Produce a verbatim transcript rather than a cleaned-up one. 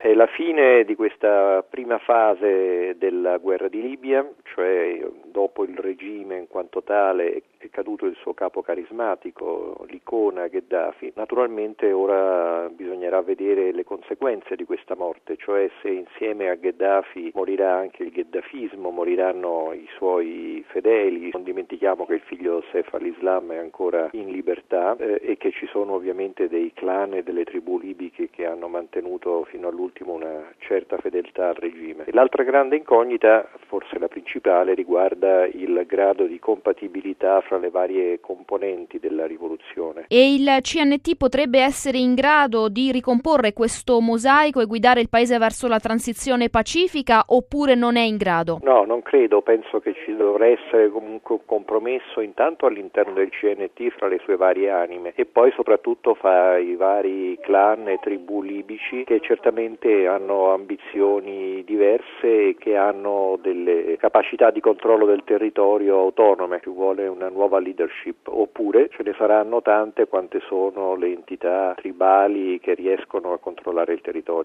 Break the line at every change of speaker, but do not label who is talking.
È la fine di questa prima fase della guerra di Libia, cioè dopo il regime in quanto tale è caduto il suo capo carismatico, l'icona Gheddafi. Naturalmente ora bisognerà vedere le conseguenze di questa morte, cioè se insieme a Gheddafi morirà anche il gheddafismo, moriranno i suoi fedeli. Non dimentichiamo che il figlio Saif al-Islam è ancora in libertà eh, e che ci sono ovviamente dei clan e delle tribù libiche che hanno mantenuto fino all'ultimo una certa fedeltà al regime. E l'altra grande incognita, forse la principale, riguarda il grado di compatibilità fra le varie componenti della rivoluzione.
E il C N T potrebbe essere in grado di ricomporre questo mosaico e guidare il paese verso la transizione pacifica, oppure non è in grado?
No, non credo, penso che ci dovrà essere comunque un compromesso intanto all'interno del C N T fra le sue varie anime e poi soprattutto fra i vari clan e tribù libici che certamente hanno ambizioni diverse e che hanno delle capacità di controllo del territorio autonome. Ci vuole una nuova leadership, oppure ce ne saranno tante quante sono le entità tribali che riescono a controllare il territorio.